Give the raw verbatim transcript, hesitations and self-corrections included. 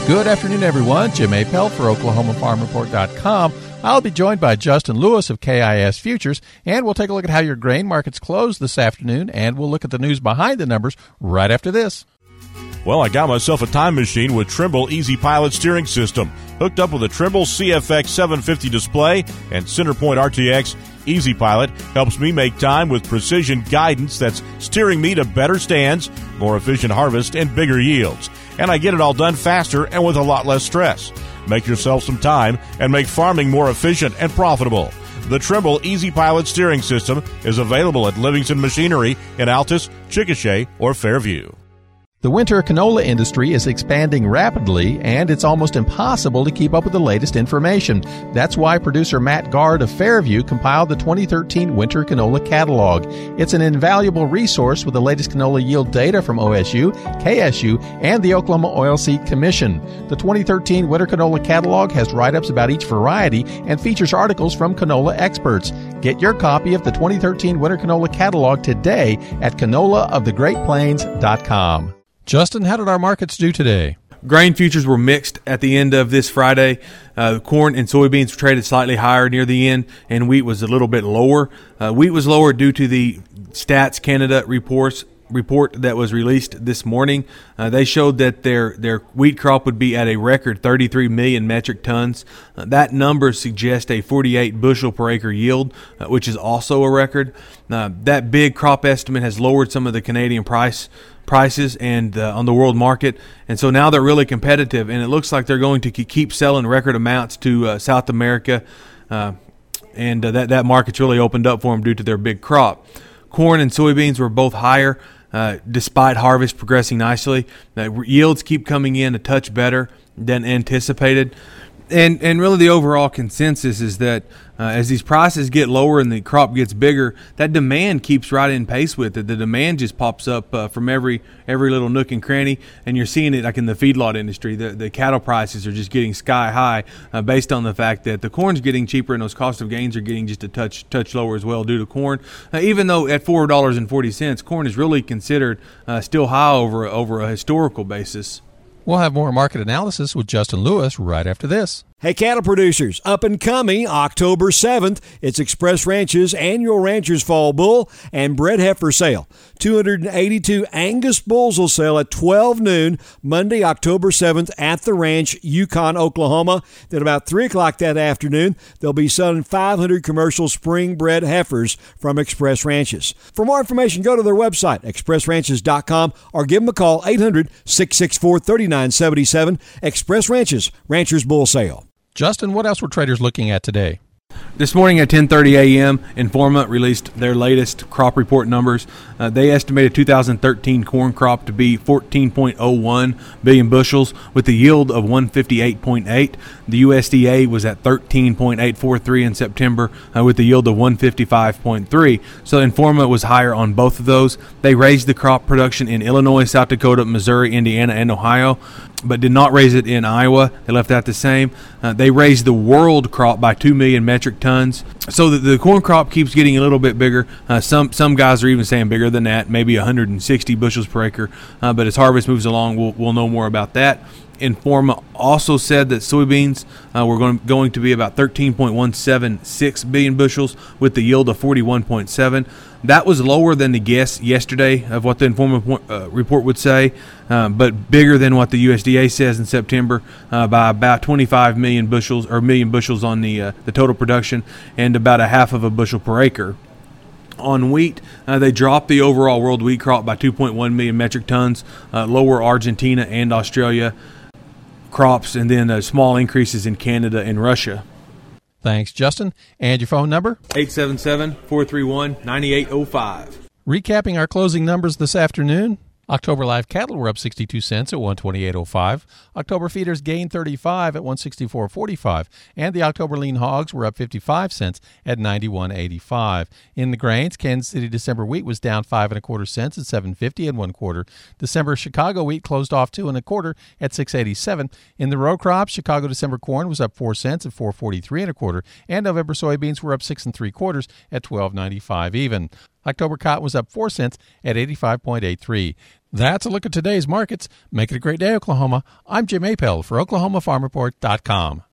Good afternoon, everyone. Jim Apel for Oklahoma Farm Report dot com. I'll be joined by Justin Lewis of K I S Futures, and we'll take a look at how your grain markets closed this afternoon, and we'll look at the news behind the numbers right after this. Well, I got myself a time machine with Trimble Easy Pilot steering system, hooked up with a Trimble C F X seven fifty display and Centerpoint R T X. Easy Pilot helps me make time with precision guidance that's steering me to better stands, more efficient harvest, and bigger yields. And I get it all done faster and with a lot less stress. Make yourself some time and make farming more efficient and profitable. The Trimble Easy Pilot steering system is available at Livingston Machinery in Altus, Chickasha, or Fairview. The winter canola industry is expanding rapidly, and it's almost impossible to keep up with the latest information. That's why producer Matt Guard of Fairview compiled the twenty thirteen Winter Canola Catalog. It's an invaluable resource with the latest canola yield data from O S U, K S U, and the Oklahoma Oilseed Commission. The twenty thirteen Winter Canola Catalog has write-ups about each variety and features articles from canola experts. Get your copy of the twenty thirteen Winter Canola Catalog today at canola of the great plains dot com. Justin, how did our markets do today? Grain futures were mixed at the end of this Friday. Uh, corn and soybeans were traded slightly higher near the end, and wheat was a little bit lower. Uh, wheat was lower due to the Stats Canada reports report that was released this morning. Uh, they showed that their their wheat crop would be at a record thirty-three million metric tons. Uh, that number suggests a forty-eight bushel per acre yield, uh, which is also a record. Uh, that big crop estimate has lowered some of the Canadian price prices and uh, on the world market, and so now they're really competitive, and it looks like they're going to keep selling record amounts to uh, South America, uh, and uh, that that market's really opened up for them due to their big crop. Corn and soybeans were both higher uh, despite harvest progressing nicely. Uh, yields keep coming in a touch better than anticipated. And and really the overall consensus is that uh, as these prices get lower and the crop gets bigger, that demand keeps right in pace with it. The demand just pops up uh, from every every little nook and cranny, and you're seeing it like in the feedlot industry. The the cattle prices are just getting sky high uh, based on the fact that the corn's getting cheaper and those cost of gains are getting just a touch touch lower as well due to corn. Uh, even though at four dollars and forty cents, corn is really considered uh, still high over over a historical basis. We'll have more market analysis with Justin Lewis right after this. Hey, cattle producers, up and coming October seventh, it's Express Ranch's annual Rancher's Fall Bull and Bred Heifer Sale. two hundred eighty-two Angus bulls will sell at twelve noon Monday, October seventh at the ranch, Yukon, Oklahoma. Then about three o'clock that afternoon, they'll be selling five hundred commercial spring-bred heifers from Express Ranches. For more information, go to their website, express ranches dot com, or give them a call, eight hundred, six six four, three nine seven seven. Express Ranches, Rancher's Bull Sale. Justin, what else were traders looking at today? This morning at ten thirty a.m., Informa released their latest crop report numbers. Uh, they estimated two thousand thirteen corn crop to be fourteen point oh one billion bushels with a yield of one fifty-eight point eight. The U S D A was at thirteen point eight four three in September uh, with a yield of one fifty-five point three. So Informa was higher on both of those. They raised the crop production in Illinois, South Dakota, Missouri, Indiana, and Ohio, but did not raise it in Iowa. They left that the same. Uh, they raised the world crop by two million metric tons. So the, the corn crop keeps getting a little bit bigger. Uh, some some guys are even saying bigger than that, maybe one hundred sixty bushels per acre. Uh, but as harvest moves along, we'll, we'll know more about that. Informa also said that soybeans uh, were going, going to be about thirteen point one seven six billion bushels with the yield of forty-one point seven. That was lower than the guess yesterday of what the Informa uh, report would say, uh, but bigger than what the U S D A says in September uh, by about twenty-five million bushels or million bushels on the uh, the total production and about a half of a bushel per acre. On wheat, uh, they dropped the overall world wheat crop by two point one million metric tons, uh, lower Argentina and Australia crops, and then uh, small increases in Canada and Russia. Thanks, Justin. And your phone number? eight seven seven, four three one, nine eight zero five. Recapping our closing numbers this afternoon. October live cattle were up sixty-two cents at one twenty-eight oh five. October feeders gained thirty-five at one sixty-four forty-five. And the October lean hogs were up fifty-five cents at ninety-one eighty-five. In the grains, Kansas City December wheat was down five and a quarter cents at seven fifty and one quarter. December Chicago wheat closed off two and a quarter at six eighty-seven. In the row crops, Chicago December corn was up four cents at four forty-three and a quarter. And November soybeans were up six and three quarters at twelve ninety-five even. October cotton was up four cents at eighty-five point eight three. That's a look at today's markets. Make it a great day, Oklahoma. I'm Jim Apel for Oklahoma Farm Report dot com.